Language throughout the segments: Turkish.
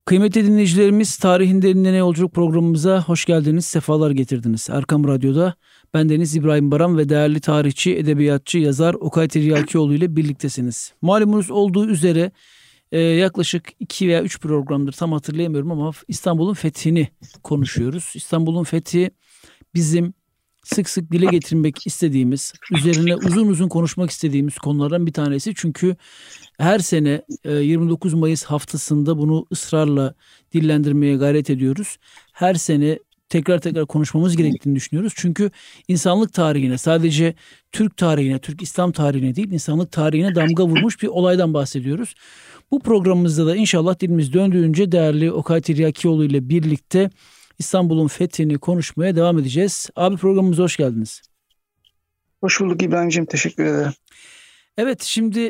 Kıymetli dinleyicilerimiz, Tarihin Derinliğine Yolculuk programımıza hoş geldiniz, sefalar getirdiniz. Erkam Radyo'da bendeniz İbrahim Baran ve değerli tarihçi, edebiyatçı, yazar Okay Tiryakioğlu ile birliktesiniz. Malumunuz olduğu üzere yaklaşık 2 veya 3 programdır, tam hatırlayamıyorum ama İstanbul'un fethini konuşuyoruz. İstanbul'un fethi bizim sık sık dile getirmek istediğimiz, üzerine uzun uzun konuşmak istediğimiz konulardan bir tanesi. Çünkü her sene 29 Mayıs haftasında bunu ısrarla dillendirmeye gayret ediyoruz. Her sene tekrar konuşmamız gerektiğini düşünüyoruz. Çünkü insanlık tarihine, sadece Türk tarihine, Türk İslam tarihine değil, insanlık tarihine damga vurmuş bir olaydan bahsediyoruz. Bu programımızda da inşallah dilimiz döndüğünce değerli Okay Tiryakioğlu ile birlikte İstanbul'un fethini konuşmaya devam edeceğiz. Abi, programımıza hoş geldiniz. Hoş bulduk İbrahim'ciğim, teşekkür ederim. Evet, şimdi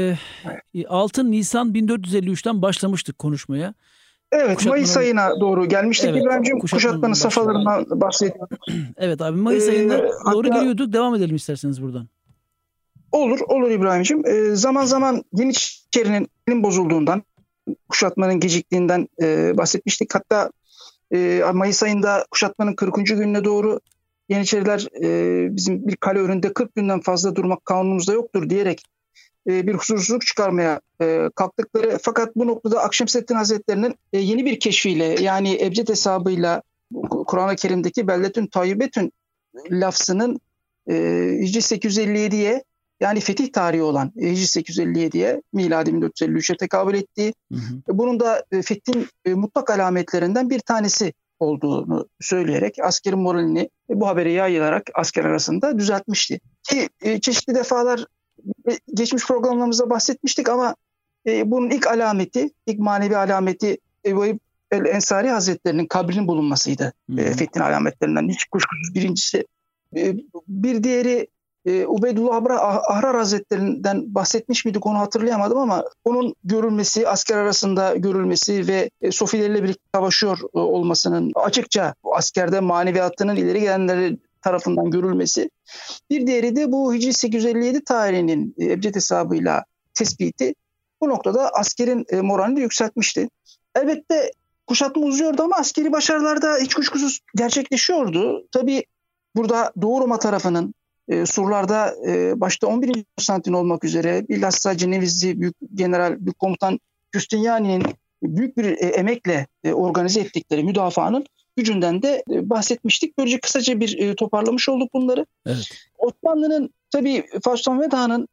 6 Nisan 1453'ten başlamıştık konuşmaya. Evet, Mayıs ayına doğru gelmiştik, evet, İbrahim'ciğim. Kuşatmanın safhalarından bahsediyorduk. Evet abi, Mayıs ayına doğru geliyorduk. Devam edelim isterseniz buradan. Olur İbrahim'ciğim. Zaman zaman Yeniçeri'nin bozulduğundan, kuşatmanın geciktiğinden bahsetmiştik. Hatta Mayıs ayında kuşatmanın 40. gününe doğru Yeniçeriler bizim bir kale önünde 40 günden fazla durmak kanunumuzda yoktur diyerek bir huzursuzluk çıkarmaya kalktıkları, fakat bu noktada Akşemseddin Hazretleri'nin yeni bir keşfiyle, yani ebced hesabıyla Kur'an-ı Kerim'deki Beldetün Tayyibetün lafzının Hicri 857'ye, yani fetih tarihi olan Hicri 857'ye, miladi 1453'e tekabül ettiği, bunun da fethin mutlak alametlerinden bir tanesi olduğunu söyleyerek askerin moralini bu habere yayılarak asker arasında düzeltmişti. Ki çeşitli defalar geçmiş programlarımızda bahsetmiştik ama bunun ilk manevi alameti Ebu Eyyub el-Ensari Hazretleri'nin kabrinin bulunmasıydı. Fethin alametlerinden hiç kuşkusuz birincisi. Bir diğeri Ubeydullah Ahrar Hazretleri'nden bahsetmiş miydik, onu hatırlayamadım ama onun görülmesi, asker arasında görülmesi ve Sofileriyle birlikte savaşıyor olmasının açıkça askerde maneviyatının ileri gelenleri tarafından görülmesi. Bir diğeri de bu Hicri 857 tarihinin ebced hesabıyla tespiti bu noktada askerin moralini yükseltmişti. Elbette kuşatma uzuyordu ama askeri başarılar da hiç kuşkusuz gerçekleşiyordu. Tabii burada Doğu Roma tarafının surlarda başta 11. Konstantin olmak üzere bilhassa Cenevizli Büyük Komutan Justiniani'nin büyük bir emekle organize ettikleri müdafaanın gücünden de bahsetmiştik. Böylece kısaca bir toparlamış olduk bunları. Evet. Osmanlı'nın tabii Fatih Sultan Mehmet Han'ın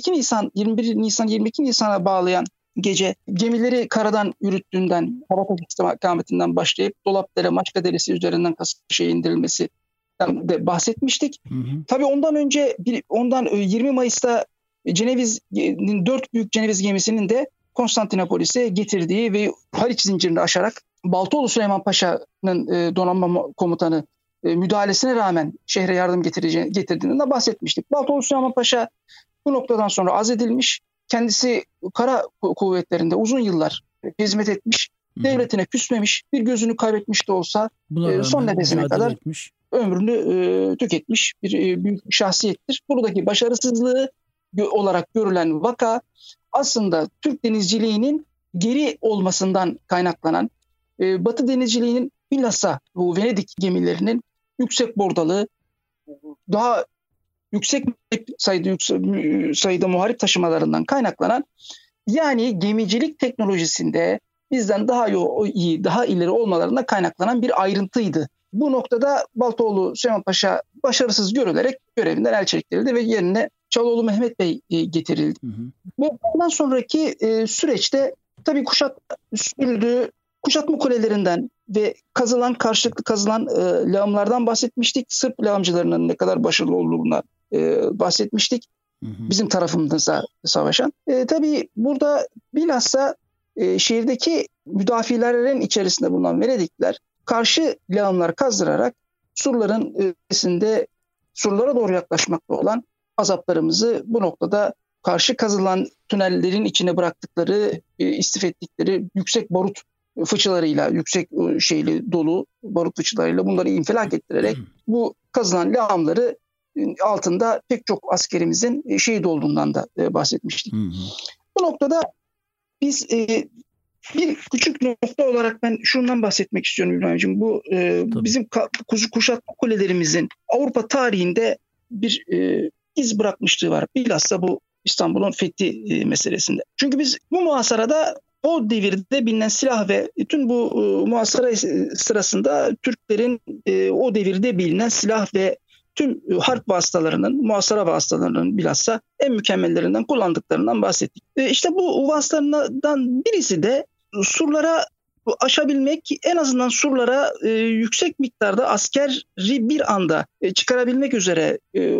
22 Nisan'a bağlayan gece gemileri karadan yürüttüğünden, hava istikametinden başlayıp Dolapdere, Maçka Deresi üzerinden Kasımpaşa'ya indirilmesi de bahsetmiştik. Tabii ondan 20 Mayıs'ta Ceneviz'in 4 büyük Ceneviz gemisinin de Konstantinopolis'e getirdiği ve Haliç zincirini aşarak Baltoğlu Süleyman Paşa'nın donanma komutanı müdahalesine rağmen şehre yardım getirdiğinden de bahsetmiştik. Baltoğlu Süleyman Paşa bu noktadan sonra azledilmiş. Kendisi kara kuvvetlerinde uzun yıllar hizmet etmiş. Devletine küsmemiş. Bir gözünü kaybetmiş de olsa son nefesine kadar ömrünü tüketmiş bir büyük şahsiyettir. Buradaki başarısızlığı olarak görülen vaka aslında Türk denizciliğinin geri olmasından kaynaklanan, Batı denizciliğinin bilhassa bu Venedik gemilerinin yüksek bordalı, daha yüksek sayıda muharip taşımalarından kaynaklanan, yani gemicilik teknolojisinde bizden daha iyi, daha ileri olmalarına kaynaklanan bir ayrıntıydı. Bu noktada Baltoğlu Süleyman Paşa başarısız görülerek görevinden el çektirildi ve yerine Çaloğlu Mehmet Bey getirildi. Bundan sonraki süreçte tabii kuşatma sürüldü. Kuşatma kulelerinden ve karşılıklı kazılan lağımlardan bahsetmiştik. Sırp lağımcılarının ne kadar başarılı olduğundan bahsetmiştik. Bizim tarafımızda savaşan. Tabii burada bilhassa şehirdeki müdafilerin içerisinde bulunan Venedikliler karşı lağımlar kazdırarak surların ötesinde surlara doğru yaklaşmakta olan azaplarımızı bu noktada karşı kazılan tünellerin içine bıraktıkları, istif ettikleri yüksek barut fıçılarıyla, yüksek dolu barut fıçılarıyla bunları infilak ettirerek bu kazılan lağımları altında pek çok askerimizin şehit olduğundan da bahsetmiştik. Bu noktada biz bir küçük nokta olarak ben şundan bahsetmek istiyorum İbrahim'ciğim. Bu bizim kuşatma kulelerimizin Avrupa tarihinde bir iz bırakmışlığı var. Bilhassa bu İstanbul'un fethi meselesinde. Çünkü biz bu muhasarada o devirde bilinen silah ve bütün bu muhasara sırasında Türklerin o devirde bilinen silah ve tüm harp vasıtalarının, muhasara vasıtalarının bilhassa en mükemmellerinden kullandıklarından bahsettik. İşte bu vasıtalardan birisi de surlara aşabilmek, en azından surlara yüksek miktarda askeri bir anda çıkarabilmek üzere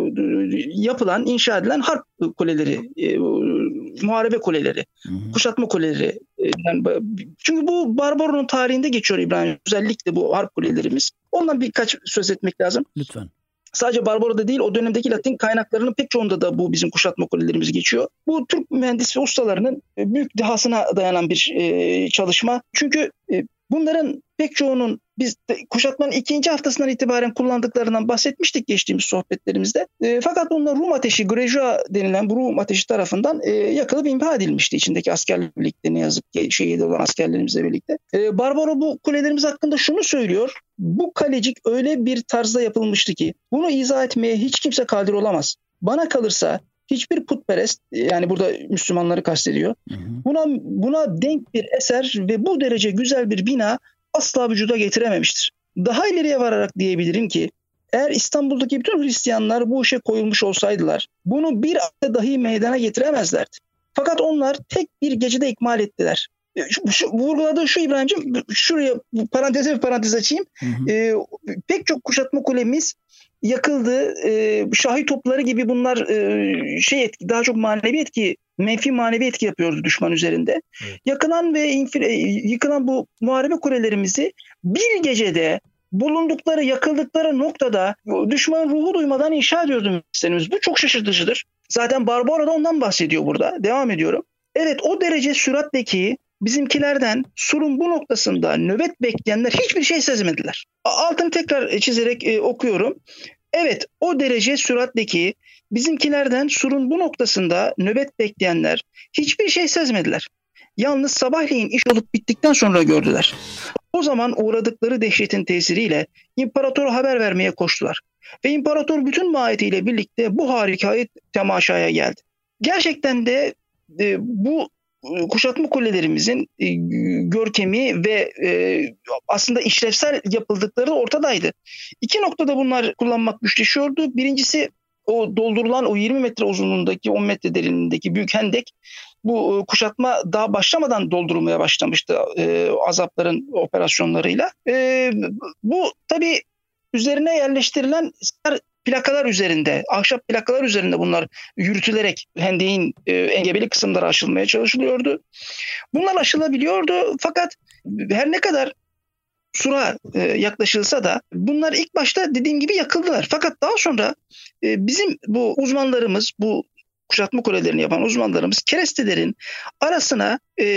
yapılan, inşa edilen harp kuleleri, muharebe kuleleri, kuşatma kuleleri. Yani, çünkü bu Barbaro'nun tarihinde geçiyor İbrahim. Özellikle bu harp kulelerimiz. Ondan birkaç söz etmek lazım. Lütfen. Sadece Barbaro'da değil, o dönemdeki Latin kaynaklarının pek çoğunda da bu bizim kuşatma kulelerimiz geçiyor. Bu Türk mühendis ve ustalarının büyük dehasına dayanan bir çalışma. Çünkü bunların pek çoğunun biz kuşatmanın 2. haftasından itibaren kullandıklarından bahsetmiştik geçtiğimiz sohbetlerimizde. Fakat onlar Rum ateşi, Grejua denilen bu Rum ateşi tarafından yakılıp imha edilmişti içindeki askerlerle birlikte, ne yazık ki şehit olan askerlerimizle birlikte. Barbaro bu kulelerimiz hakkında şunu söylüyor. Bu kalecik öyle bir tarzda yapılmıştı ki bunu izah etmeye hiç kimse kadir olamaz. Bana kalırsa hiçbir putperest, yani burada Müslümanları kastediyor, buna denk bir eser ve bu derece güzel bir bina asla vücuda getirememiştir. Daha ileriye vararak diyebilirim ki eğer İstanbul'daki bütün Hristiyanlar bu işe koyulmuş olsaydılar bunu bir ayda dahi meydana getiremezlerdi. Fakat onlar tek bir gecede ikmal ettiler. Vurguladığı şu İbrahim'ciğim, şuraya bir parantez açayım. Pek çok kuşatma kulemiz yakıldı. Şahi topları gibi bunlar daha çok manevi etki, menfi manevi etki yapıyordu düşman üzerinde. Evet. Yakılan ve yıkılan bu muharebe kulelerimizi bir gecede bulundukları, yakıldıkları noktada düşmanın ruhu duymadan inşa ediyordu mühendislerimiz. Bu çok şaşırtıcıdır. Zaten Barbaro da ondan bahsediyor burada. Devam ediyorum. Evet, o derece süratteki bizimkilerden surun bu noktasında nöbet bekleyenler hiçbir şey sezmediler. Altını tekrar çizerek okuyorum. Evet, o derece süratteki bizimkilerden surun bu noktasında nöbet bekleyenler hiçbir şey sezmediler. Yalnız sabahleyin iş olup bittikten sonra gördüler. O zaman uğradıkları dehşetin tesiriyle imparatora haber vermeye koştular. Ve imparator bütün mahiyetiyle birlikte bu harikayı temaşaya geldi. Gerçekten de bu kuşatma kulelerimizin görkemi ve aslında işlevsel yapıldıkları ortadaydı. 2 noktada bunlar kullanmak güçleşiyordu. Birincisi, o doldurulan o 20 metre uzunluğundaki 10 metre derinliğindeki büyük hendek bu kuşatma daha başlamadan doldurulmaya başlamıştı azapların operasyonlarıyla. Bu tabii üzerine yerleştirilen plakalar üzerinde, ahşap plakalar üzerinde bunlar yürütülerek hendeğin engebeli kısımları aşılmaya çalışılıyordu. Bunlar aşılabiliyordu fakat her ne kadar sura yaklaşılsa da bunlar ilk başta dediğim gibi yakıldılar. Fakat daha sonra bizim bu uzmanlarımız, bu kuşatma kulelerini yapan uzmanlarımız kerestelerin arasına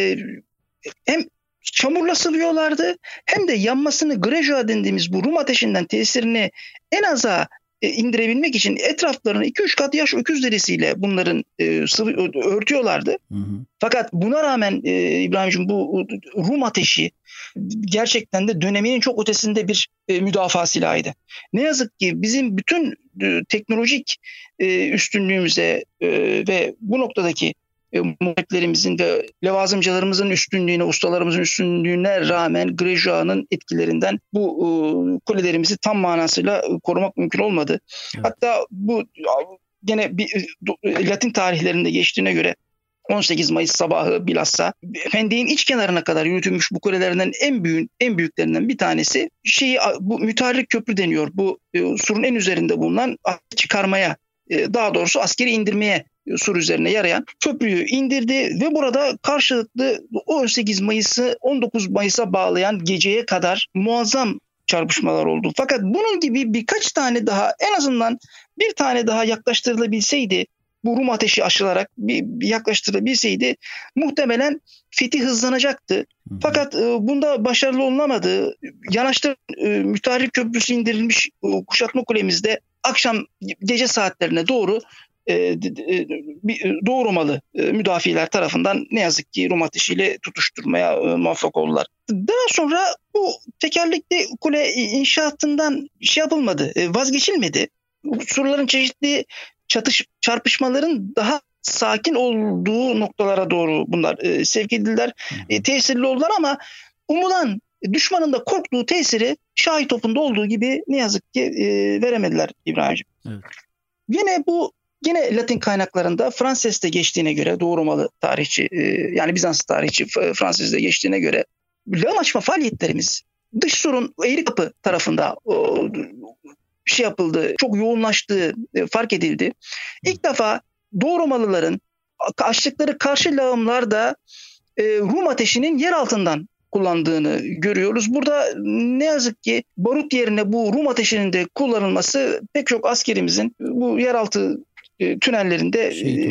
hem çamurla sıvıyorlardı hem de yanmasını, Grejua dediğimiz bu Rum ateşinden tesirini en aza indirebilmek için etraflarını 2-3 kat yaş öküz derisiyle bunların örtüyorlardı. Fakat buna rağmen İbrahim'ciğim bu Rum ateşi gerçekten de döneminin çok ötesinde bir müdafaa silahıydı. Ne yazık ki bizim bütün teknolojik üstünlüğümüze ve bu noktadaki muhariplerimizin ve levazımcılarımızın üstünlüğüne, ustalarımızın üstünlüğüne rağmen Grejua'nın etkilerinden bu kulelerimizi tam manasıyla korumak mümkün olmadı. Evet. Hatta bu gene bir Latin tarihlerinde geçtiğine göre 18 Mayıs sabahı bilhassa Hendek'in iç kenarına kadar yürütülmüş bu kulelerden en büyüklerinden bir tanesi bu müteharrik köprü deniyor. Bu surun en üzerinde bulunan çıkarmaya, daha doğrusu askeri indirmeye sur üzerine yarayan köprüyü indirdi ve burada karşılıklı 18 Mayıs'ı 19 Mayıs'a bağlayan geceye kadar muazzam çarpışmalar oldu. Fakat bunun gibi birkaç tane daha, en azından bir tane daha yaklaştırılabilseydi, bu Rum ateşi aşılarak bir yaklaştırılabilseydi muhtemelen fethi hızlanacaktı. Fakat bunda başarılı olunamadı. Yanaştır müteharrik köprüsü indirilmiş kuşatma kulemizde akşam gece saatlerine doğru Doğu Romalı müdafiler tarafından ne yazık ki Rum ateşiyle tutuşturmaya muvaffak oldular. Daha sonra bu tekerlekli kule inşaatından yapılmadı, vazgeçilmedi. Surların çeşitli çarpışmaların daha sakin olduğu noktalara doğru bunlar sevk edildiler. Tesirli oldular ama umulan düşmanın da korktuğu tesiri Şahi topunda olduğu gibi ne yazık ki veremediler İbrahim'ciğim. Evet. Yine Latin kaynaklarında Franses'te geçtiğine göre, Doğu Romalı tarihçi yani Bizans tarihçi Franses'te geçtiğine göre lağım açma faaliyetlerimiz dış surun Eğrikapı tarafında yapıldı, çok yoğunlaştığı fark edildi. İlk defa Doğu Romalıların açtıkları karşı lağımlarda Rum ateşinin yer altından kullandığını görüyoruz. Burada ne yazık ki barut yerine bu Rum ateşinin de kullanılması pek çok askerimizin bu yeraltı tünellerinde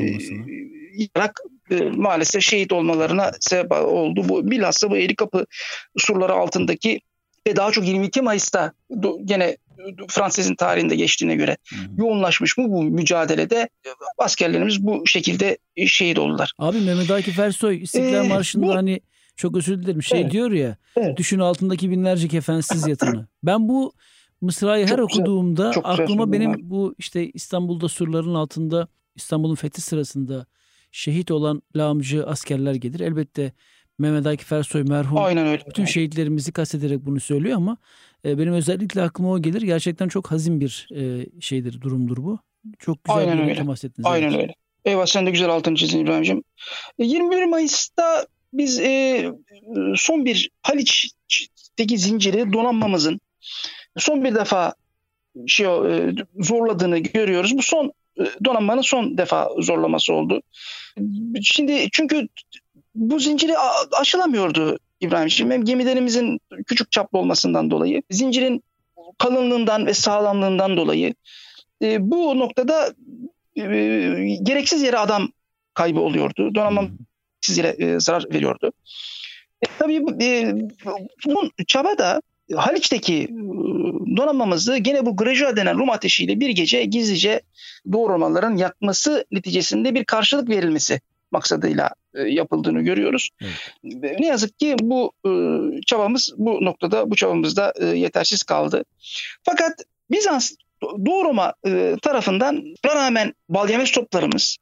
maalesef şehit olmalarına sebep oldu. Bu bilhassa bu Eğrikapı surları altındaki ve daha çok 22 Mayıs'ta gene Fransız'ın tarihinde geçtiğine göre yoğunlaşmış bu mücadelede askerlerimiz bu şekilde şehit oldular. Abi Mehmet Akif Ersoy İstiklal Marşı'nda hani çok özür dilerim diyor ya, düşün altındaki binlerce kefensiz yatanı. Ben bu mısrayı her okuduğumda aklıma benim bu işte İstanbul'da surların altında İstanbul'un fethi sırasında şehit olan lağımcı askerler gelir. Elbette Mehmet Akif Ersoy merhum bütün şehitlerimizi kastederek bunu söylüyor ama benim özellikle aklıma o gelir. Gerçekten çok hazin bir durumdur bu. Çok güzel bir temas ettiniz. Aynen öyle. Eyvah, sen de güzel altını çizdin İbrahim'ciğim. 21 Mayıs'ta biz son bir Haliç'teki zinciri donanmamızın son bir defa zorladığını görüyoruz. Bu donanmanın son defa zorlaması oldu. Şimdi çünkü bu zinciri aşılamıyordu İbrahim'ciğim. Hem gemilerimizin küçük çaplı olmasından dolayı, zincirin kalınlığından ve sağlamlığından dolayı bu noktada gereksiz yere adam kaybı oluyordu. Donanma gereksiz yere zarar veriyordu. Tabii bu çaba da Haliç'teki donanmamızı gene bu Grejua denen Rum ateşiyle bir gece gizlice Doğu Romalıların yakması neticesinde bir karşılık verilmesi maksadıyla yapıldığını görüyoruz. Evet. Ne yazık ki bu çabamız da yetersiz kaldı. Fakat Bizans Doğu Roma tarafından rağmen balyames toplarımız,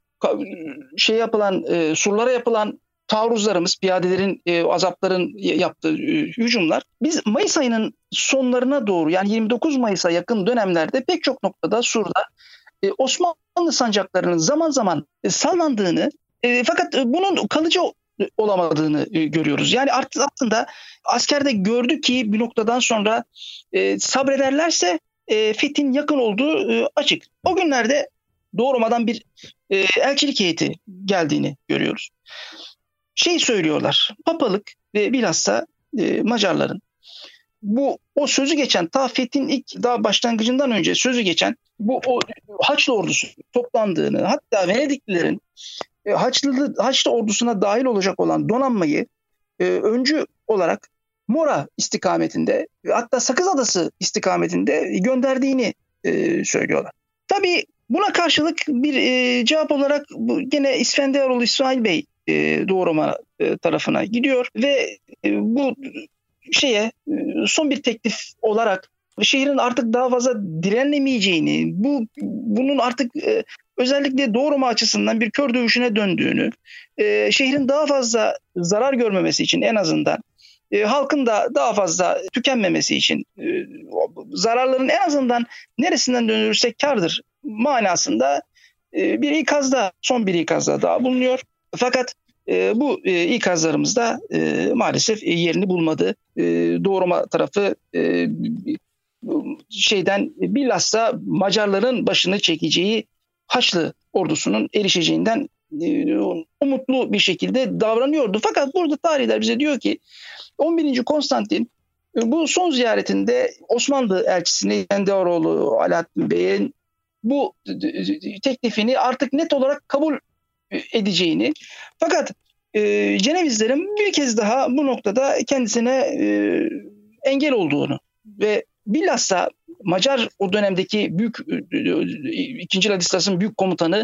surlara yapılan taarruzlarımız, piyadelerin, azapların yaptığı hücumlar, biz Mayıs ayının sonlarına doğru yani 29 Mayıs'a yakın dönemlerde pek çok noktada surda Osmanlı sancaklarının zaman zaman sallandığını fakat bunun kalıcı olamadığını görüyoruz. Yani aslında asker de gördü ki bir noktadan sonra sabrederlerse fethin yakın olduğu açık. O günlerde Doğu Roma'dan bir elçilik heyeti geldiğini görüyoruz. Söylüyorlar, papalık ve bilhassa Macarların o sözü geçen, ta fethin ilk daha başlangıcından önce sözü geçen o Haçlı ordusu toplandığını, hatta Venediklilerin Haçlı ordusuna dahil olacak olan donanmayı öncü olarak Mora istikametinde, hatta Sakız Adası istikametinde gönderdiğini söylüyorlar. Tabii buna karşılık bir cevap olarak gene İsfendiyaroğlu İsmail Bey Doğu Roma tarafına gidiyor ve bu son bir teklif olarak şehrin artık daha fazla direnemeyeceğini, bunun artık özellikle Doğu Roma açısından bir kör dövüşüne döndüğünü, şehrin daha fazla zarar görmemesi için en azından halkın da daha fazla tükenmemesi için zararların en azından neresinden dönülürse kârdır manasında son bir ikazda daha bulunuyor. Fakat bu ikazlarımız da maalesef yerini bulmadı. Doğu Roma tarafı bilhassa Macarların başını çekeceği Haçlı ordusunun erişeceğinden umutlu bir şekilde davranıyordu. Fakat burada tarihler bize diyor ki 11. Konstantin bu son ziyaretinde Osmanlı elçisine İskenderoğlu Alaaddin Bey'in bu teklifini artık net olarak kabul edeceğini, fakat Cenevizlerin bir kez daha bu noktada kendisine engel olduğunu ve bilhassa Macar o dönemdeki 2. Ladislas'ın büyük komutanı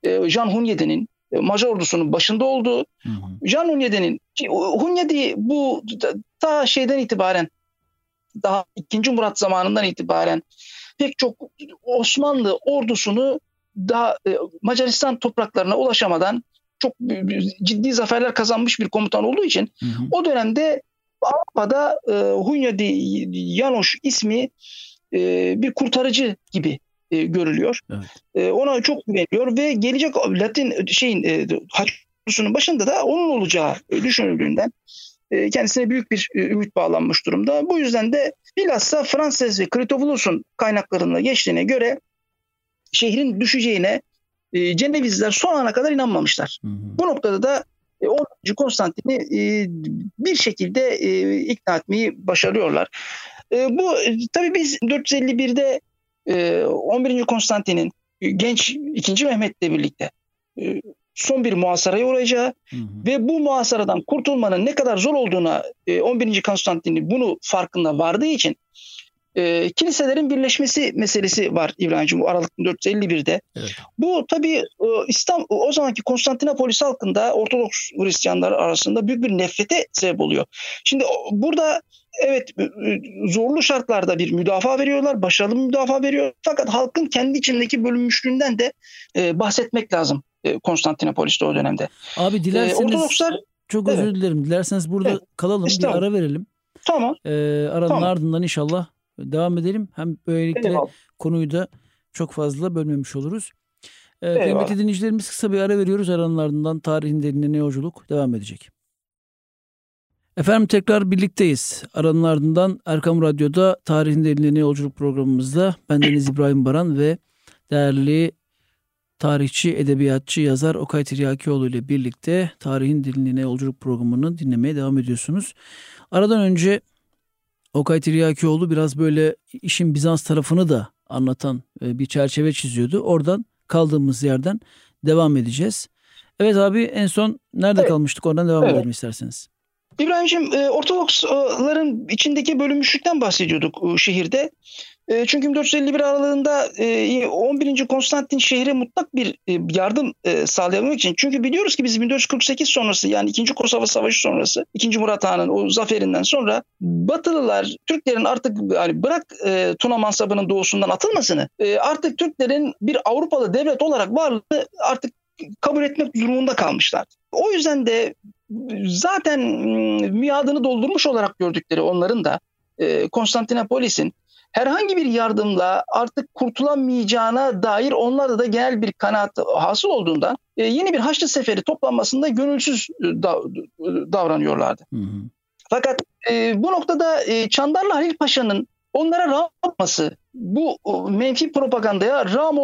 Jean Hunyadi'nin Macar ordusunun başında olduğu, Jean Hunyadi bu ta şeyden itibaren, daha 2. Murat zamanından itibaren pek çok Osmanlı ordusunu daha Macaristan topraklarına ulaşamadan çok ciddi zaferler kazanmış bir komutan olduğu için o dönemde Avrupa'da Hunyadi János ismi bir kurtarıcı gibi görülüyor. Evet. Ona çok güveniyor ve gelecek Latin Haç ordusunun başında da onun olacağı düşünüldüğünden kendisine büyük bir ümit bağlanmış durumda. Bu yüzden de bilhassa Frances ve Kritovoulos'un kaynaklarına geçtiğine göre şehrin düşeceğine Cenevizliler son ana kadar inanmamışlar. Bu noktada da 10. Konstantin'i bir şekilde ikna etmeyi başarıyorlar. Bu tabii biz 451'de 11. Konstantin'in genç 2. Mehmet'le birlikte son bir muhasaraya uğrayacağı ve bu muhasaradan kurtulmanın ne kadar zor olduğuna 11. Konstantin bunu farkında vardığı için kiliselerin birleşmesi meselesi var İbrahim'ciğim, bu Aralık 451'de. Evet. Bu tabii o zamanki Konstantinopolis halkında Ortodoks Hristiyanlar arasında büyük bir nefrete sebep oluyor. Şimdi burada evet zorlu şartlarda bir müdafaa veriyorlar, başarılı bir müdafaa veriyor. Fakat halkın kendi içindeki bölünmüşlüğünden de bahsetmek lazım Konstantinopolis'te o dönemde. Abi dilerseniz Ortodokslar, çok özür dilerim. Dilerseniz burada kalalım, bir ara verelim. Tamam. Aranın ardından inşallah devam edelim. Hem böylelikle konuyu da çok fazla bölmemiş oluruz. Kıymetli dinleyicilerimiz, kısa bir ara veriyoruz. Aranın ardından tarihin derinliğine yolculuk devam edecek. Efendim tekrar birlikteyiz. Aranın ardından Erkam Radyo'da Tarihin Derinliğine Yolculuk programımızda bendeniz İbrahim Baran ve değerli tarihçi, edebiyatçı, yazar Okay Tiryakioğlu ile birlikte Tarihin Derinliğine Yolculuk programını dinlemeye devam ediyorsunuz. Aradan önce Okay Tiryakioğlu biraz böyle işin Bizans tarafını da anlatan bir çerçeve çiziyordu. Oradan kaldığımız yerden devam edeceğiz. Evet abi, en son nerede kalmıştık? Oradan devam edelim isterseniz. İbrahim'ciğim, Ortodoksların içindeki bölünmüşlükten bahsediyorduk şehirde. Çünkü 451 aralığında 11. Konstantin şehre mutlak bir yardım sağlayabilmek için. Çünkü biliyoruz ki biz 1448 sonrası, yani 2. Kosova Savaşı sonrası, 2. Murat Han'ın o zaferinden sonra Batılılar Türklerin artık bırak Tuna mansabının doğusundan atılmasını, artık Türklerin bir Avrupalı devlet olarak varlığını artık kabul etmek durumunda kalmışlar. O yüzden de zaten miadını doldurmuş olarak gördükleri onların da Konstantinopolis'in herhangi bir yardımla artık kurtulamayacağına dair onlarda da genel bir kanaat hasıl olduğundan yeni bir Haçlı Seferi toplanmasında gönülsüz davranıyorlardı. Fakat bu noktada Çandarlı Halil Paşa'nın onlara rağm olması, bu menfi propagandaya rağm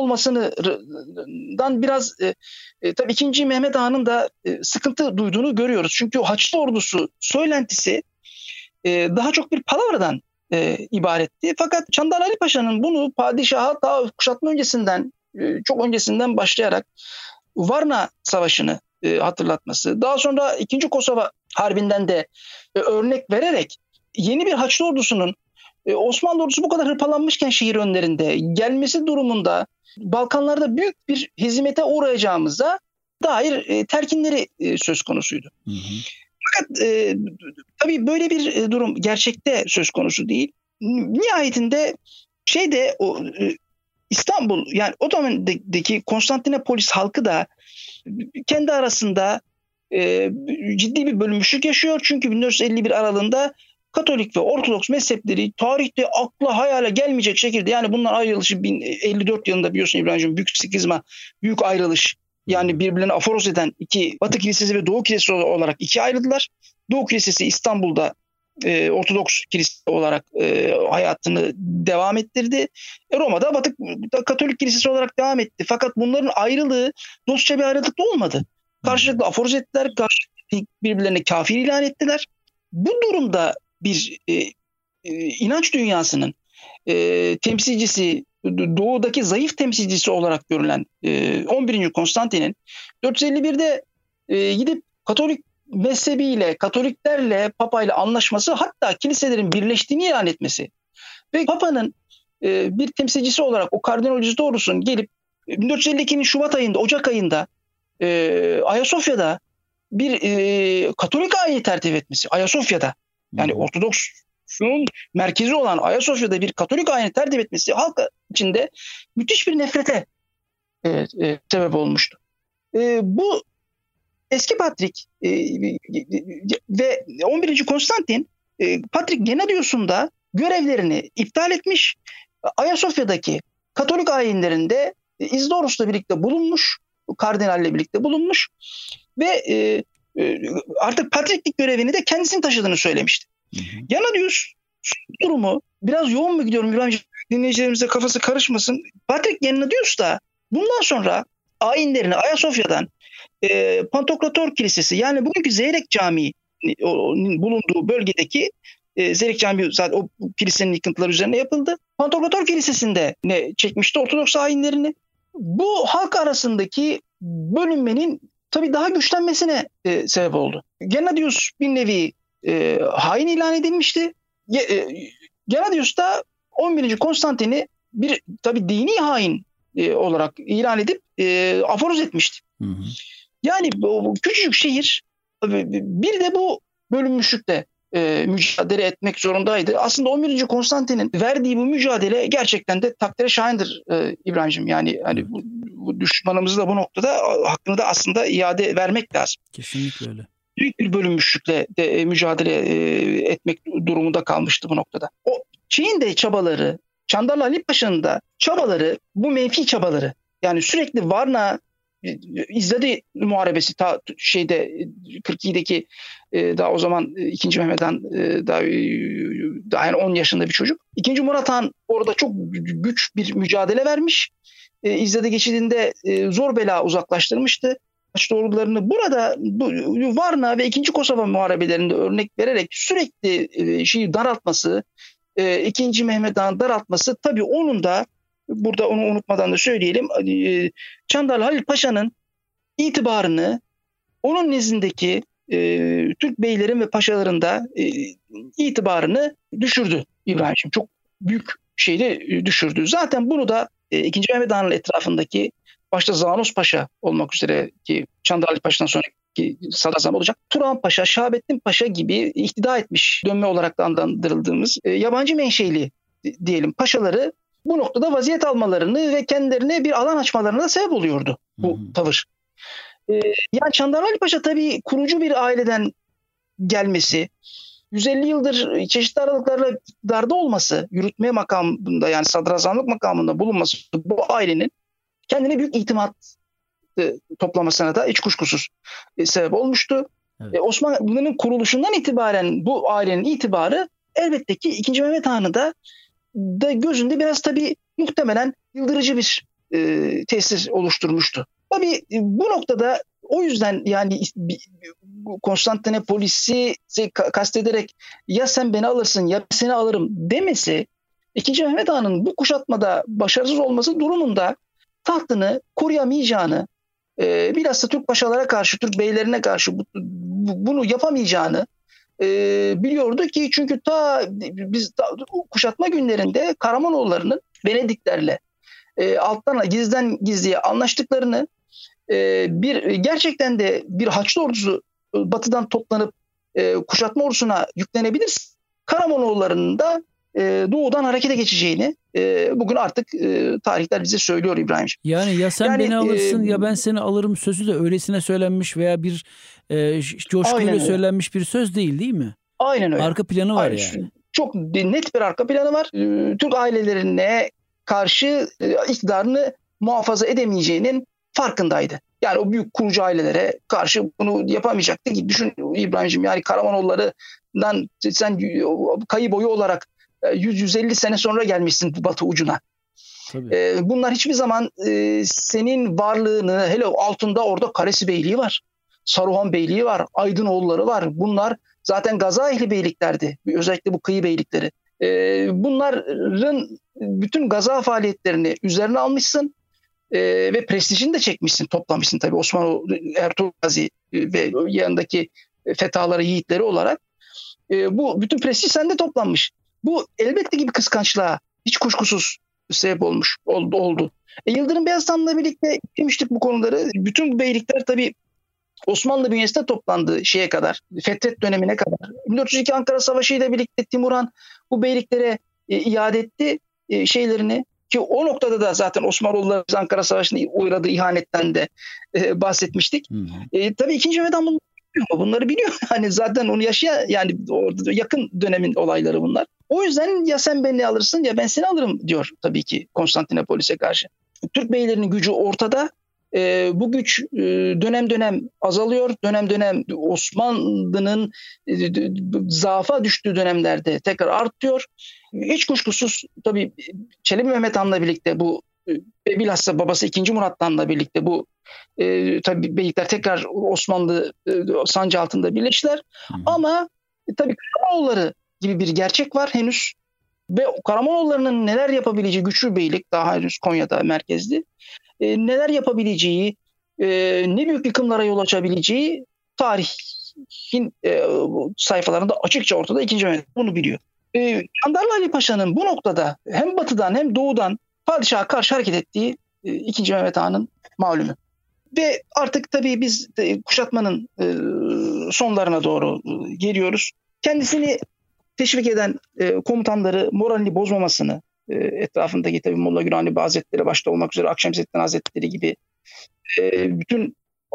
olmasından biraz tabii 2. Mehmet Han'ın da sıkıntı duyduğunu görüyoruz. Çünkü Haçlı ordusu söylentisi daha çok bir palavradan ibaretti. Fakat Çandarlı Ali Paşa'nın bunu padişaha daha kuşatma öncesinden, çok öncesinden başlayarak Varna Savaşı'nı hatırlatması, daha sonra 2. Kosova Harbi'nden de örnek vererek yeni bir Haçlı ordusunun Osmanlı ordusu bu kadar hırpalanmışken şehir önlerinde gelmesi durumunda Balkanlarda büyük bir hezimete uğrayacağımıza dair telkinleri söz konusuydu. Fakat tabii böyle bir durum gerçekte söz konusu değil. Nihayetinde İstanbul, yani o dönemdeki Konstantinopolis halkı da kendi arasında ciddi bir bölünmüşlük yaşıyor. Çünkü 1451 aralığında Katolik ve Ortodoks mezhepleri tarihte akla hayale gelmeyecek şekilde, yani bunlar ayrılışı 1054 yılında biliyorsun İbrahim'ciğim, büyük skizma, büyük ayrılış, yani birbirlerini aforoz eden iki, Batı Kilisesi ve Doğu Kilisesi olarak ikiye ayrıldılar. Doğu Kilisesi İstanbul'da Ortodoks Kilisesi olarak hayatını devam ettirdi. Roma'da Batı Katolik Kilisesi olarak devam etti. Fakat bunların ayrılığı dostça bir ayrılık da olmadı. Karşılıklı aforoz ettiler, karşılıklı birbirlerine kafir ilan ettiler. Bu durumda bir inanç dünyasının temsilcisi, doğudaki zayıf temsilcisi olarak görülen 11. Konstantin'in 451'de gidip Katolik mezhebiyle, Katoliklerle, Papa'yla anlaşması, hatta kiliselerin birleştiğini ilan etmesi ve Papa'nın bir temsilcisi olarak o Kardinal Isidorus'un gelip 1452'nin Şubat ayında, Ocak ayında Ayasofya'da bir Katolik ayini tertip etmesi. Ayasofya'da, yani Ortodoks'un merkezi olan Ayasofya'da bir Katolik ayini tertip etmesi halk içinde müthiş bir nefrete sebep olmuştu. Bu eski Patrik ve 11. Konstantin Patrik Gennadios'un da görevlerini iptal etmiş. Ayasofya'daki Katolik ayinlerinde İzdoros'la birlikte bulunmuş, kardinalle birlikte bulunmuş ve artık patriklik görevini de kendisinin taşıdığını söylemişti. Gennadios durumu biraz yoğun mu gidiyorum İbrahimciğim? Dinleyicilerimize kafası karışmasın. Patrik Gennadios da bundan sonra ayinlerini Ayasofya'dan Pantokrator Kilisesi, yani bugünkü Zeyrek Camii'nin bulunduğu bölgedeki Zeyrek Camii zaten o kilisenin yıkıntıları üzerine yapıldı. Pantokrator Kilisesi'nde çekmişti Ortodoks ayinlerini. Bu halk arasındaki bölünmenin tabii daha güçlenmesine sebep oldu. Gennadios bir nevi hain ilan edilmişti. Gennadios da 11. Konstantin'i bir tabii dini hain olarak ilan edip aforoz etmişti. Yani bu küçücük şehir bir de bu bölünmüşlükle mücadele etmek zorundaydı. Aslında 11. Konstantin'in verdiği bu mücadele gerçekten de takdire şayandır İbrahimciğim. Yani hani bu düşmanımızı da bu noktada hakkını da aslında iade vermek lazım. Kesinlikle öyle. Büyük bir bölünmüşlükle de mücadele etmek durumunda kalmıştı bu noktada. O şeyin de çabaları, Çandarlı Ali Paşa'nın da çabaları, bu menfi çabaları, yani sürekli Varna izledi muharebesi ta şeyde 42'deki daha o zaman 2. Mehmet Han daha yani 10 yaşında bir çocuk. 2. Murat Han orada çok güç bir mücadele vermiş. İzzade geçidinde zor bela uzaklaştırmıştı Haçlı ordularını. Burada bu Varna ve 2. Kosova muharebelerinde örnek vererek sürekli şeyi daraltması, 2. Mehmet Han'ı daraltması, tabii onun da burada onu unutmadan da söyleyelim, Çandarlı Halil Paşa'nın itibarını, onun nezdindeki Türk beylerin ve paşaların da itibarını düşürdü İbrahim'ciğim. Çok büyük şeyle düşürdü. Zaten bunu da 2. Mehmet Han'ın etrafındaki, başta Zanos Paşa olmak üzere ki Çandarlı Halil Paşa'dan sonraki sadrazam olacak, Turan Paşa, Şahabettin Paşa gibi ihtida etmiş, dönme olarak da adlandırıldığımız yabancı menşeli diyelim paşaları bu noktada vaziyet almalarını ve kendilerine bir alan açmalarına da sebep oluyordu bu tavır. Yani Çandarlı Ali Paşa tabii kurucu bir aileden gelmesi, 150 yıldır çeşitli aralıklarla iktidarda olması, yürütme makamında yani sadrazamlık makamında bulunması bu ailenin kendine büyük itimat toplamasına da hiç kuşkusuz sebep olmuştu. Evet. Osmanlı'nın kuruluşundan itibaren bu ailenin itibarı elbette ki 2. Mehmet Han'ı da gözünde biraz tabii muhtemelen yıldırıcı bir tesir oluşturmuştu. Tabii bu noktada o yüzden yani Konstantinopolis'i kastederek ya sen beni alırsın ya seni alırım demesi, 2. Mehmet Han'ın bu kuşatmada başarısız olması durumunda tahtını koruyamayacağını, bilhassa Türk paşalara karşı, Türk beylerine karşı bunu yapamayacağını biliyordu ki, çünkü biz kuşatma günlerinde Karamanoğulları'nın Venediklerle alttan gizliden gizliye anlaştıklarını, gerçekten de bir Haçlı ordusu batıdan toplanıp kuşatma ordusuna yüklenebilirse Karamanoğulları'nın da doğudan harekete geçeceğini bugün artık tarihler bize söylüyor İbrahimciğim. Yani ya sen beni alırsın ya ben seni alırım sözü de öylesine söylenmiş veya bir coşkuyla söylenmiş bir söz değil mi? Aynen öyle. Arka planı var yani. Çok net bir arka planı var. Türk ailelerine karşı iktidarını muhafaza edemeyeceğinin farkındaydı. Yani o büyük kurucu ailelere karşı bunu yapamayacaktı ki, düşün İbrahimciğim, yani Karamanoğulları'ndan sen kayı boyu olarak 100-150 sene sonra gelmişsin batı ucuna. Bunlar hiçbir zaman senin varlığını, hele altında orada Karesi Beyliği var, Saruhan Beyliği var, Aydınoğulları var. Bunlar zaten gaza ehli beyliklerdi. Özellikle bu kıyı beylikleri. Bunların bütün gaza faaliyetlerini üzerine almışsın ve prestijini de çekmişsin, toplamışsın tabii Osman Ertuğrul Gazi ve yanındaki fethaları, yiğitleri olarak. Bu bütün prestij sende toplanmış. Bu elbette ki bir kıskançlığa hiç kuşkusuz sebep oldu. Yıldırım Beyazıt'la birlikte demiştik bu konuları. Bütün bu beylikler tabii Osmanlı bünyesinde toplandı şeye kadar, Fetret dönemine kadar. 1402 Ankara Savaşı ile birlikte Timuran bu beyliklere iade etti şeylerini. Ki o noktada da zaten Osmanoğulları Ankara Savaşı'nda uğradığı ihanetten de bahsetmiştik. Tabii 2. Mehmet bunları biliyor. Hani zaten onu yaşayan, yani orada yakın dönemin olayları bunlar. O yüzden ya sen beni alırsın ya ben seni alırım diyor tabii ki Konstantinopolis'e karşı. Türk beylerinin gücü ortada. Bu güç dönem dönem azalıyor. Dönem dönem Osmanlı'nın zaafa düştüğü dönemlerde tekrar artıyor. Hiç kuşkusuz tabii Çelebi Mehmet Han'la birlikte bu bilhassa babası 2. Murat Han'la birlikte bu tabii beylikler tekrar Osmanlı sancı altında birleştiler. Ama tabii Karamanoğulları gibi bir gerçek var henüz. Ve Karamanoğulları'nın neler yapabileceği, güçlü beylik daha henüz Konya'da merkezli. Neler yapabileceği, ne büyük yıkımlara yol açabileceği tarihin sayfalarında açıkça ortada. 2. Mehmet bunu biliyor. Çandarlı Ali Paşa'nın bu noktada hem batıdan hem doğudan padişaha karşı hareket ettiği 2. Mehmet Han'ın malumu. Ve artık tabii biz kuşatmanın sonlarına doğru geliyoruz. Kendisini teşvik eden komutanları moralini bozmamasını, etrafındaki tabii Molla Gürani Hazretleri başta olmak üzere Akşemseddin Hazretleri gibi bütün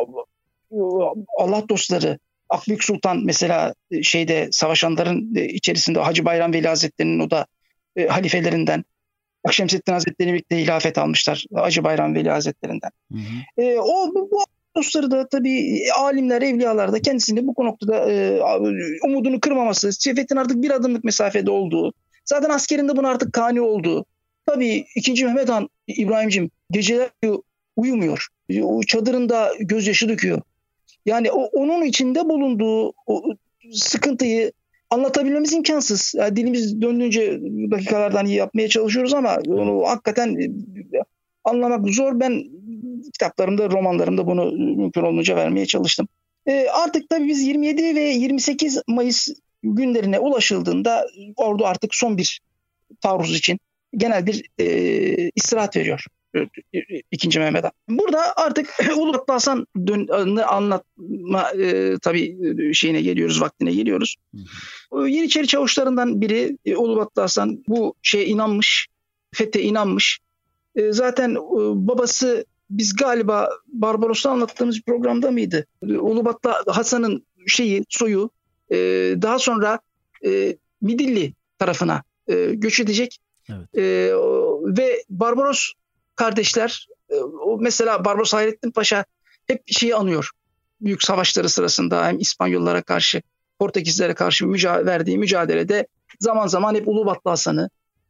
Allah dostları, Akbük Sultan mesela savaşanların içerisinde Hacı Bayram Veli Hazretleri'nin o da halifelerinden, Akşemseddin Hazretleri'yle birlikte hilafet almışlar Hacı Bayram Veli Hazretlerinden. Bu dostları da tabii alimler, evliyalar da kendisini bu noktada umudunu kırmaması, Sefettin artık bir adımlık mesafede olduğu, zaten askerinde buna artık kani olduğu. Tabii 2. Mehmet Han İbrahim'cim geceler uyumuyor. O çadırında gözyaşı döküyor. Yani onun içinde bulunduğu o sıkıntıyı anlatabilmemiz imkansız. Yani dilimiz döndüğünce dakikalardan iyi yapmaya çalışıyoruz ama onu hakikaten anlamak zor. Ben kitaplarımda, romanlarımda bunu mümkün olunca vermeye çalıştım. Artık tabii biz 27 ve 28 Mayıs günlerine ulaşıldığında ordu artık son bir taarruz için genel bir istirahat veriyor 2. Mehmet Han. Burada artık Ulubatlı Hasan'ı anlatma tabii şeyine geliyoruz, vaktine geliyoruz. Yeniçeri çavuşlarından biri Ulubatlı Hasan bu şeye inanmış, fethe inanmış. Zaten babası biz galiba Barbaros'ta anlattığımız programda mıydı? Ulubatlı Hasan'ın soyu daha sonra Midilli tarafına göç edecek. Evet. Ve Barbaros kardeşler mesela Barbaros Hayrettin Paşa hep anıyor. Büyük savaşları sırasında hem İspanyollara karşı, Portekizlere karşı verdiği mücadelede zaman zaman hep Ulubatlı Hasan'ı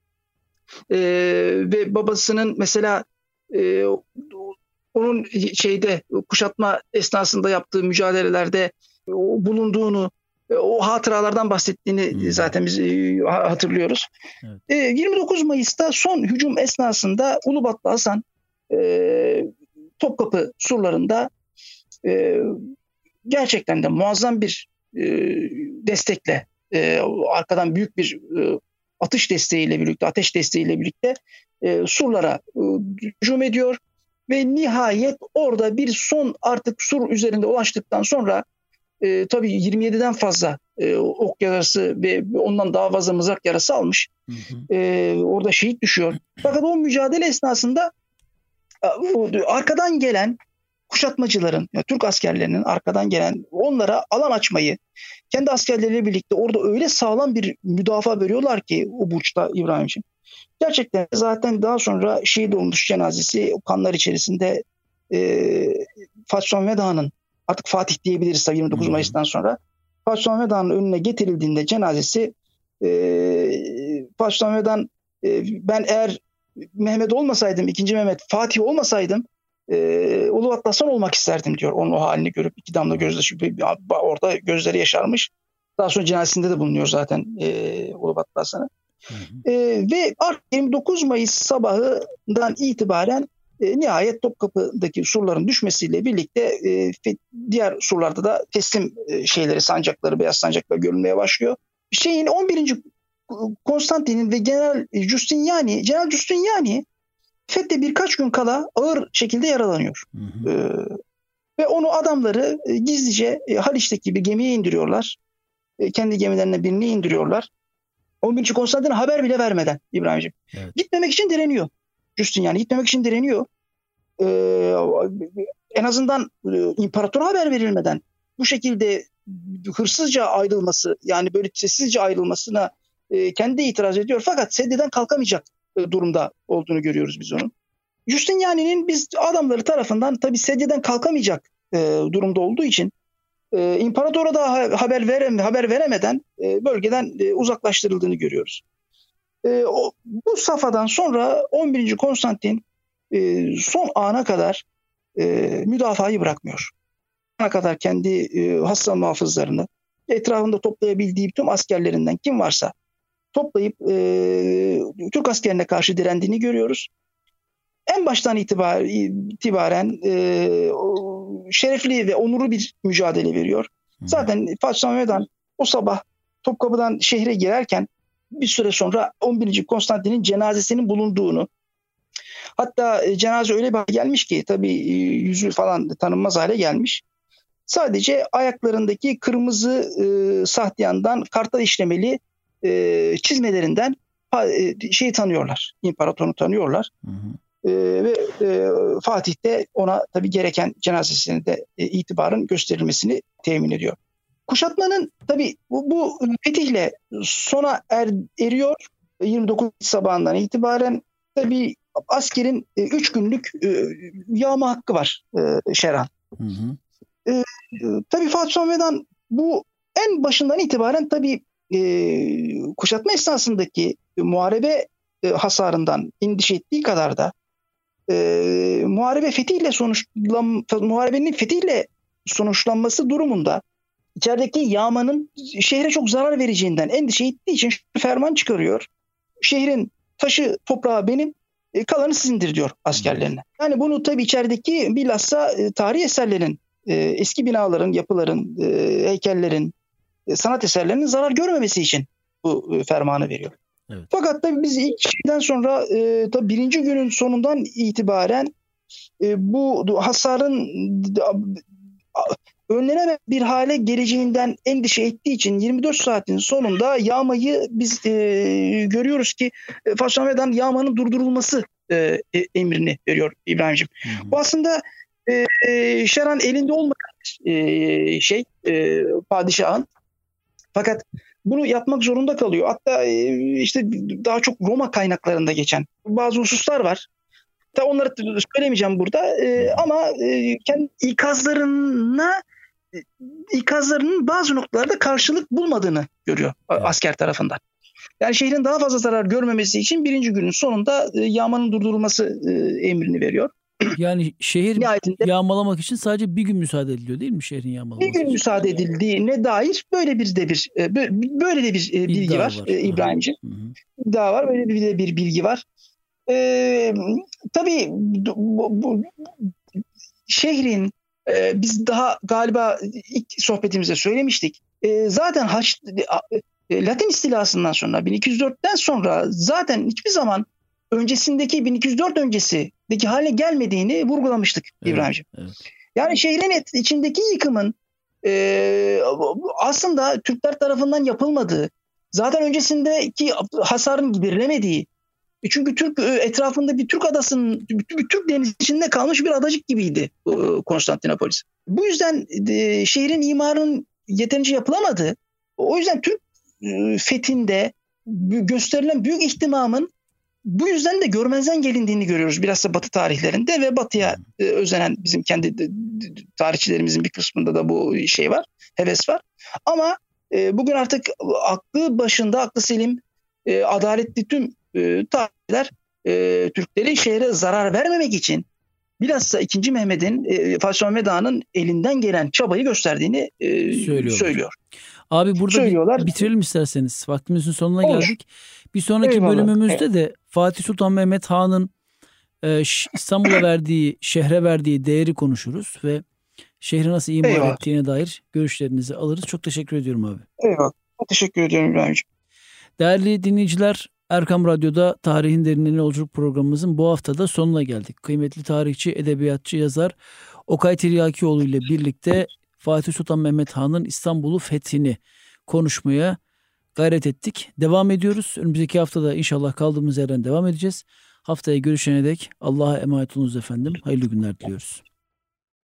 ve babasının mesela onun kuşatma esnasında yaptığı mücadelelerde bulunduğunu, o hatıralardan bahsettiğini zaten biz hatırlıyoruz. Evet. 29 Mayıs'ta son hücum esnasında Ulubatlı Hasan Topkapı surlarında gerçekten de muazzam bir destekle, arkadan büyük bir ateş desteğiyle birlikte surlara hücum ediyor ve nihayet orada bir son artık sur üzerinde ulaştıktan sonra tabii 27'den fazla ok yarası ve ondan daha fazla mızrak yarası almış. Orada şehit düşüyor. Fakat o mücadele esnasında arkadan gelen kuşatmacıların, Türk askerlerinin arkadan gelen onlara alan açmayı, kendi askerleriyle birlikte orada öyle sağlam bir müdafaa veriyorlar ki o burçta İbrahim'ciğim. Gerçekten zaten daha sonra şehit olmuş cenazesi o kanlar içerisinde Fatih Sultan Mehmet Han'ın, artık Fatih diyebiliriz tabii 29 Mayıs'tan sonra, Fatih Sultan Mehmet Han'ın önüne getirildiğinde cenazesi Fatih Sultan Mehmet Han ben eğer Mehmet olmasaydım, 2. Mehmet Fatih olmasaydım Ulubatlı Hasan olmak isterdim diyor. Onun o halini görüp iki damla gözyaşı orada gözleri yaşarmış. Daha sonra cenazesinde de bulunuyor zaten Ulubatlı Hasan'ı. Ve 29 Mayıs sabahından itibaren nihayet Topkapı'daki surların düşmesiyle birlikte diğer surlarda da teslim sancakları, beyaz sancaklar görülmeye başlıyor. 11. Konstantin'in ve General Giustiniani fethe birkaç gün kala ağır şekilde yaralanıyor. Ve onu adamları gizlice Haliç'teki bir gemiye indiriyorlar. Kendi gemilerine birini indiriyorlar. 11. Konstantin'e haber bile vermeden İbrahim'ciğim. Evet. Gitmemek için direniyor. Giustiniani gitmemek için direniyor. En azından imparatora haber verilmeden bu şekilde hırsızca ayrılması, yani böyle sessizce ayrılmasına kendi itiraz ediyor. Fakat sedyeden kalkamayacak durumda olduğunu görüyoruz biz onun. Giustiniani'nin biz adamları tarafından tabii sedyeden kalkamayacak durumda olduğu için imparatora da haber veremeden bölgeden uzaklaştırıldığını görüyoruz. Bu safhadan sonra 11. Konstantin son ana kadar müdafayı bırakmıyor. Ana kadar kendi hassa muhafızlarını, etrafında toplayabildiği tüm askerlerinden kim varsa toplayıp Türk askerine karşı direndiğini görüyoruz. En baştan itibaren şerefli ve onurlu bir mücadele veriyor. Zaten Fatih Sultan Mehmet Han o sabah Topkapı'dan şehre girerken bir süre sonra 11. Konstantin'in cenazesinin bulunduğunu, hatta cenaze öyle bir hale gelmiş ki tabii yüzü falan tanınmaz hale gelmiş. Sadece ayaklarındaki kırmızı sahtiyandan kartal işlemeli çizmelerinden tanıyorlar. İmparatorunu tanıyorlar. Ve Fatih de ona tabii gereken cenazesine de itibarın gösterilmesini temin ediyor. Kuşatmanın tabii bu fetihle sona eriyor. 29 sabahından itibaren tabii askerin 3 günlük yağma hakkı var Şerhan. Tabii Fatih Sultan Mehmet Han bu en başından itibaren tabii kuşatma esnasındaki muharebe hasarından endişe ettiği kadar da muharebenin fetihle sonuçlanması durumunda içerideki yağmanın şehre çok zarar vereceğinden endişe ettiği için ferman çıkarıyor. Şehrin taşı toprağı benim, kalanı sizindir diyor askerlerine. Yani bunu tabii içerideki bilhassa tarihi eserlerin, eski binaların, yapıların, heykellerin, sanat eserlerinin zarar görmemesi için bu fermanı veriyor. Evet. Fakat tabii biz ilk şeyden sonra tabii birinci günün sonundan itibaren bu hasarın önlenemez bir hale geleceğinden endişe ettiği için 24 saatin sonunda yağmayı biz görüyoruz ki Fatih Sultan Mehmet Han yağmanın durdurulması emrini veriyor İbrahim'ciğim. Bu aslında Şerhan elinde olmayan padişahın, fakat bunu yapmak zorunda kalıyor. Hatta işte daha çok Roma kaynaklarında geçen bazı hususlar var. Hatta onları söylemeyeceğim burada ama kendi ikazlarının bazı noktalarda karşılık bulmadığını görüyor asker tarafından. Yani şehrin daha fazla zarar görmemesi için birinci günün sonunda yağmanın durdurulması emrini veriyor. Yani şehir yağmalamak için sadece bir gün müsaade ediliyor değil mi şehrin yağmalaması? Bir gün müsaade edildiğine dair böyle de bir bilgi var İbrahimciğim. İddia var, böyle bir bilgi var. Tabii bu şehrin biz daha galiba ilk sohbetimizde söylemiştik. Zaten Latin istilasından sonra 1204'ten sonra zaten hiçbir zaman öncesindeki 1204 öncesideki hale gelmediğini vurgulamıştık İbrahim'ciğim. Evet. Yani şehrin içindeki yıkımın aslında Türkler tarafından yapılmadığı, zaten öncesindeki hasarın giderilemediği, çünkü etrafında bir Türk adasının, bir Türk deniz içinde kalmış bir adacık gibiydi Konstantinopolis. Bu yüzden şehrin imarının yeterince yapılamadığı, o yüzden Türk fethinde gösterilen büyük ihtimamın bu yüzden de görmezden gelindiğini görüyoruz bilhassa Batı tarihlerinde ve Batı'ya özenen bizim kendi tarihçilerimizin bir kısmında da bu şey var, heves var. Ama bugün artık aklı selim, adaletli tüm tarihçiler Türklerin şehre zarar vermemek için bilhassa 2. Mehmet'in Fatih Sultan Mehmet Han'ın elinden gelen çabayı gösterdiğini söylüyor. Abi burada bitirelim isterseniz. Vaktimizin sonuna geldik. Bir sonraki bölümümüzde de Fatih Sultan Mehmet Han'ın İstanbul'a şehre verdiği değeri konuşuruz ve şehri nasıl imar ettiğine dair görüşlerinizi alırız. Çok teşekkür ediyorum abi. Eyvallah. Teşekkür ediyorum İbrahim'ciğim. Değerli dinleyiciler, Erkam Radyo'da Tarihin Derinliğine Yolculuk programımızın bu haftada sonuna geldik. Kıymetli tarihçi, edebiyatçı, yazar Okay Tiryakioğlu ile birlikte Fatih Sultan Mehmet Han'ın İstanbul'u fethini konuşmaya gayret ettik. Devam ediyoruz. Önümüzdeki haftada inşallah kaldığımız yerden devam edeceğiz. Haftaya görüşene dek Allah'a emanet olunuz efendim. Hayırlı günler diliyoruz.